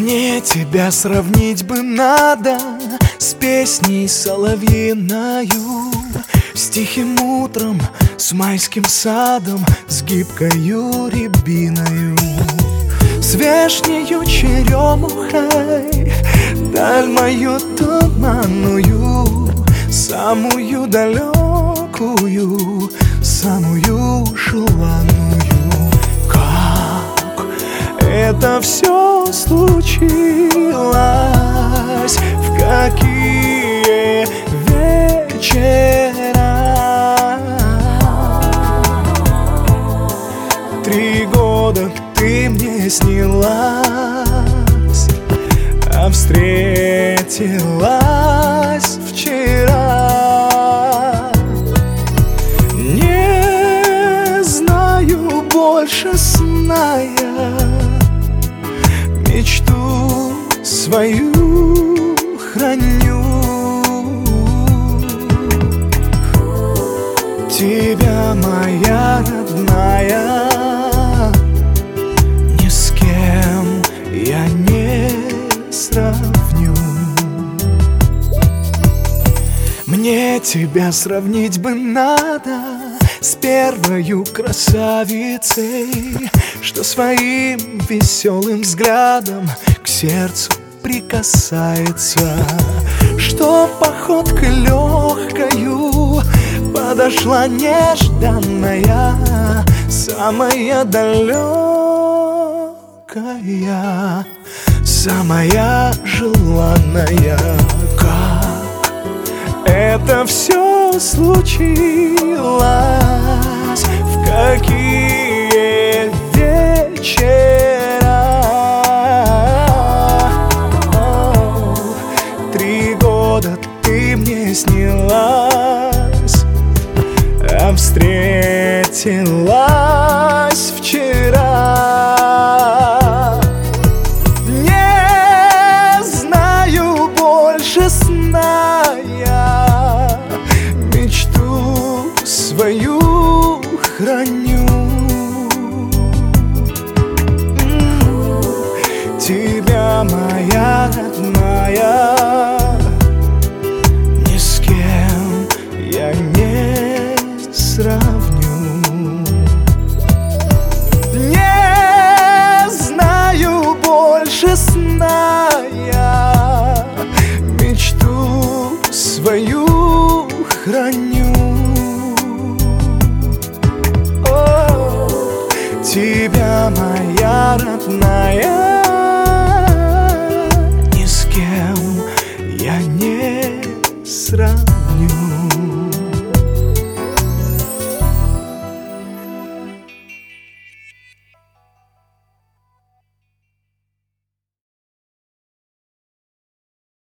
Мне тебя сравнить бы надо с песней соловьиною, с тихим утром, с майским садом, с гибкою рябиною, с вешнею черемухой, даль мою туманную, самую далекую, самую желанную. Как это все случилось, в какие вечера? 3 года ты мне снилась, а встретилась вчера. Не знаю больше сна я, мечту свою храню. Тебя, моя родная, ни с кем я не сравню. Мне тебя сравнить бы надо с первою красавицей, что своим веселым взглядом к сердцу прикасается, что походкой легкою подошла нежданная, самая далекая, самая желанная. Как это все случилось, в какие вечера? 3 года ты мне снилась, а встретилась вчера. Не знаю больше сна я, мечту свою храню. Тебя, моя родная, ни с кем я не сравню. Не знаю больше сна я, мечту свою храню. О, тебя, моя родная,